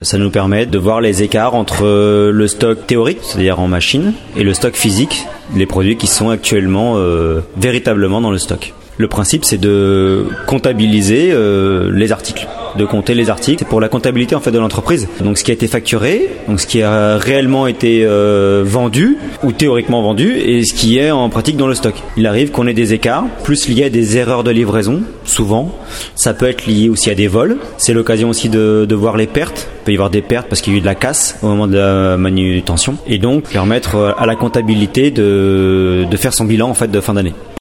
Ça nous permet de voir les écarts entre le stock théorique, c'est-à-dire en machine, et le stock physique, les produits qui sont actuellement véritablement dans le stock. Le principe, c'est de comptabiliser les articles, de compter les articles. C'est pour la comptabilité en fait de l'entreprise. Donc ce qui a été facturé, donc ce qui a réellement été vendu ou théoriquement vendu, et ce qui est en pratique dans le stock. Il arrive qu'on ait des écarts, plus liés à des erreurs de livraison, souvent. Ça peut être lié aussi à des vols. C'est l'occasion aussi de voir les pertes. Il peut y avoir des pertes parce qu'il y a eu de la casse au moment de la manutention, et donc permettre à la comptabilité de faire son bilan en fait de fin d'année.